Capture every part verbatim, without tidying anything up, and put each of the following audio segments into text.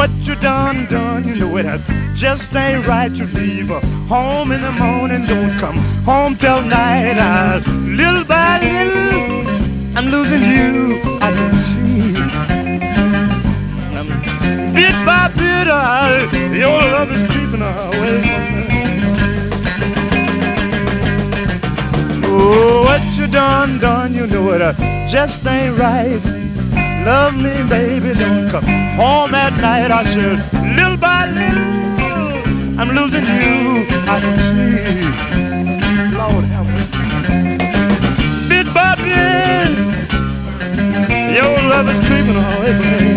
what you done, done, you know it just ain't right to leave her home in the morning, don't come home till night. I, little by little, I'm losing you, I can see. Um, bit by bit, I, your love is creeping away from me. Oh, what you done, done, you know it just ain't right. Love me, baby, don't come home at night. I said, little by little, I'm losing you, I can see. Lord help me. Bit by bit, your love is creeping away from me.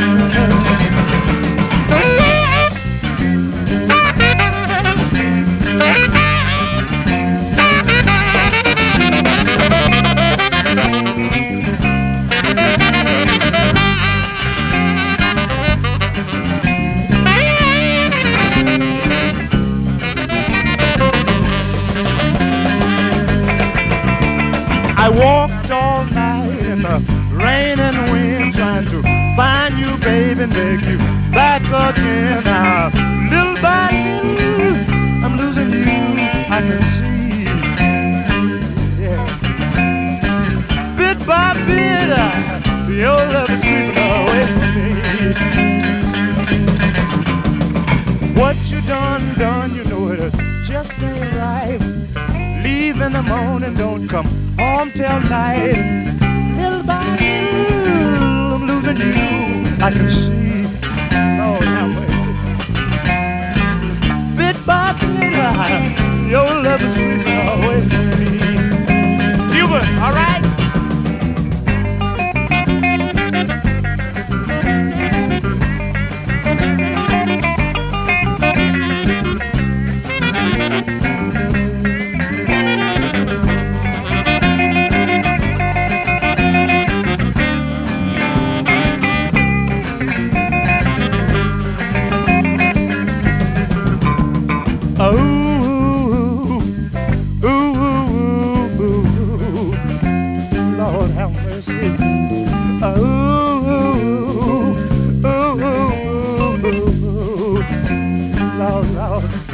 I walked all night in the rain and wind, trying to find you, baby, and beg you back again. Now, little by little, I'm losing you, I can see. Yeah. Bit by bit, I, your love is creeping away from me. What you done, done, you know it just ain't right. Leave in the morning, don't come home till night. Little by little, I'm losing you, I can see. Lord have mercy. Bit by bit, your love is creeping away from me. Hubert, all right? Ooh, ooh, ooh, ooh, Lord have mercy. Ooh, ooh, ooh, ooh, ooh, Lord, Lord.